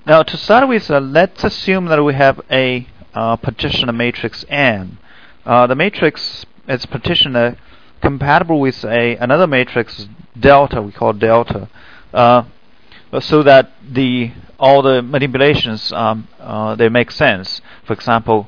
Now, to start with, let's assume that we have a partition matrix M. The matrix is partitioned compatible with another matrix delta. We call delta, so that all the manipulations they make sense. For example,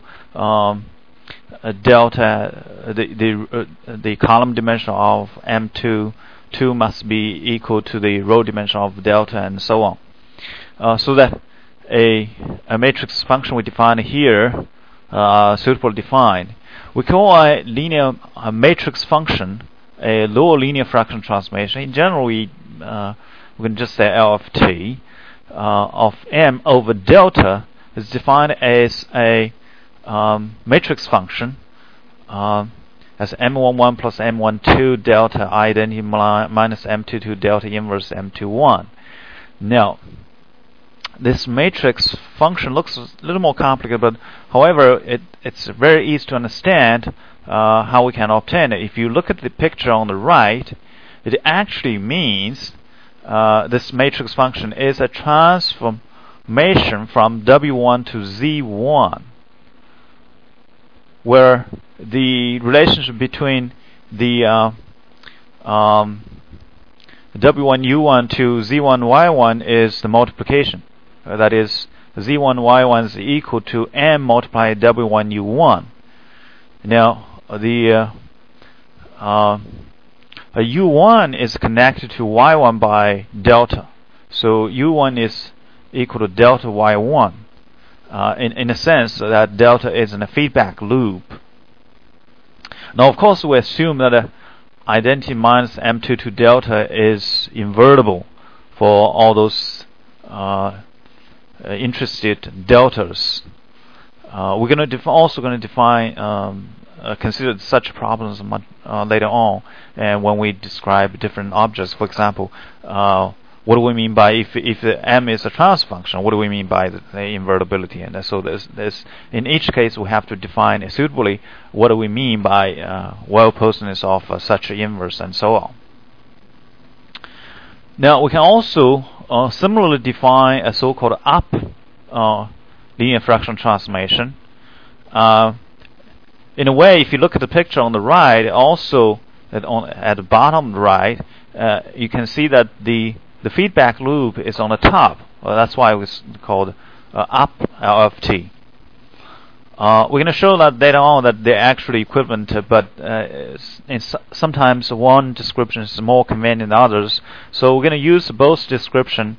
delta, the column dimension of M2 must be equal to the row dimension of delta, and so on. So that a matrix function we define here, suitably defined, we call a matrix function a lower linear fraction transformation. In general, we can just say L of t of M over delta is defined as a matrix function as M11 plus M12 delta identity minus M22 delta inverse M21. Now, this matrix function looks a little more complicated, but however, it's very easy to understand how we can obtain it. If you look at the picture on the right, it actually means this matrix function is a transformation from W1 to Z1, where the relationship between the W1U1 to Z1Y1 is the multiplication. That is, Z1Y1 is equal to M multiplied W1U1. Now, the U1 is connected to Y1 by delta. So U1 is equal to delta Y1. In a sense that delta is in a feedback loop. Now, of course, we assume that identity minus M22 delta is invertible for all those interested deltas. We're going to also going to define consider such problems later on, and when we describe different objects. For example, what do we mean by if M is a transfer function? What do we mean by the invertibility? And so there's in each case we have to define suitably what do we mean by well-posedness of such an inverse, and so on. Now we can also similarly define a so-called up linear fraction transformation. In a way, if you look at the picture on the right, also at the bottom right, you can see that the feedback loop is on the top. Well, that's why it was called up L of t. We're going to show that later on that they're actually equivalent, but sometimes one description is more convenient than others. So we're going to use both description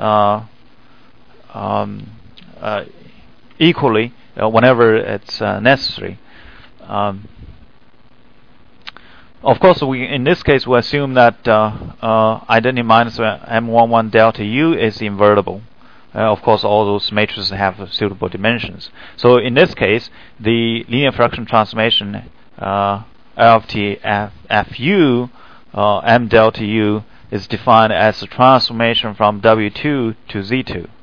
equally whenever it's necessary. Of course, in this case we assume that identity minus M11 delta U is invertible. Of course, all those matrices have suitable dimensions. So in this case, the linear fraction transformation L of t Fu M delta U is defined as a transformation from W2 to Z2.